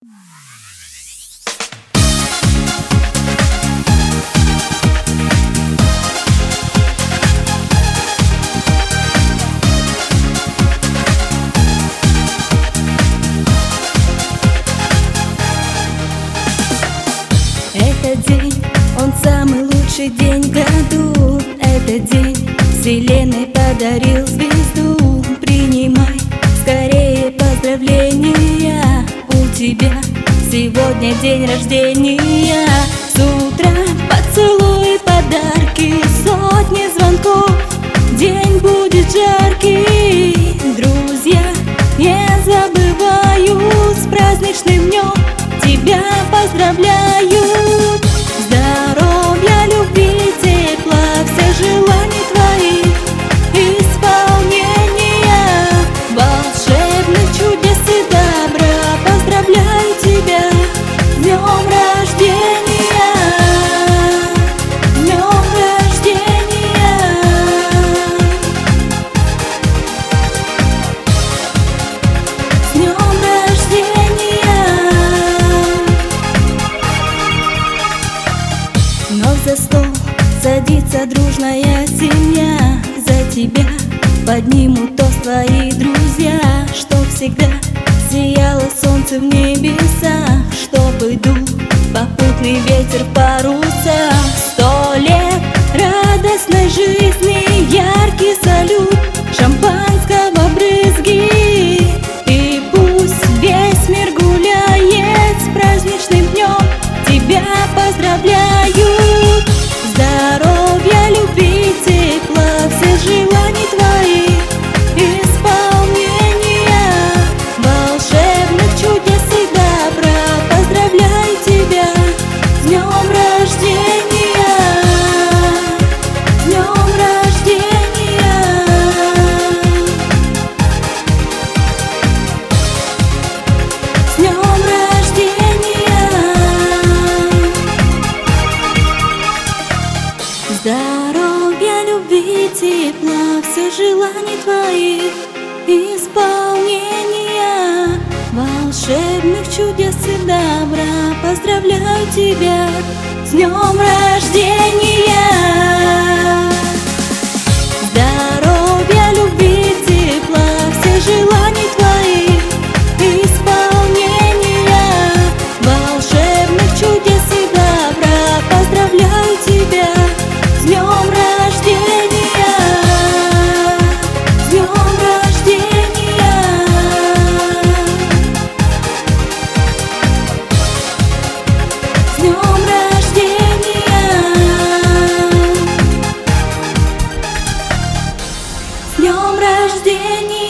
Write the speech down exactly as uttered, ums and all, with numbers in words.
Этот день, он самый лучший день в году. Этот день вселенной подарил звезду. Принимай скорее поздравления, у тебя сегодня день рождения. С утра поцелуй, подарки, сотни звонков. День будет жаркий, друзья не забывают. С праздничным днем тебя поздравляют. Здоровья, любви, тепла, всех желаний твоих исполнения, волшебных чудес и добра. Поздравляю тебя с днем рождения, с днем рождения. С днем рождения. Вновь за стол садится дружная семья. За тебя поднимут тост твои друзья. Чтоб всегда сияло солнце в небесах, чтобы дул попутный ветер в парусах. Сто лет радостной жизни, яркий салют, шампанского брызги. И пусть весь мир гуляет, с праздничным днем тебя поздравляют. Здоровья, любви, тепла, всех желаний твоих исполнения, волшебных чудес и добра. Поздравляю тебя с днем рождения, с днем рождения. С днем рождения. Здоровья, любви, тепла, всех желаний твоих исполнения, волшебных чудес и добра. Поздравляю тебя с днем рождения. Здоровья, любви, тепла, всех желаний твоих исполнения, волшебных чудес и добра. Поздравляю тебя с днем рождения, с днем рождения. С днем рождения. С днем рождения.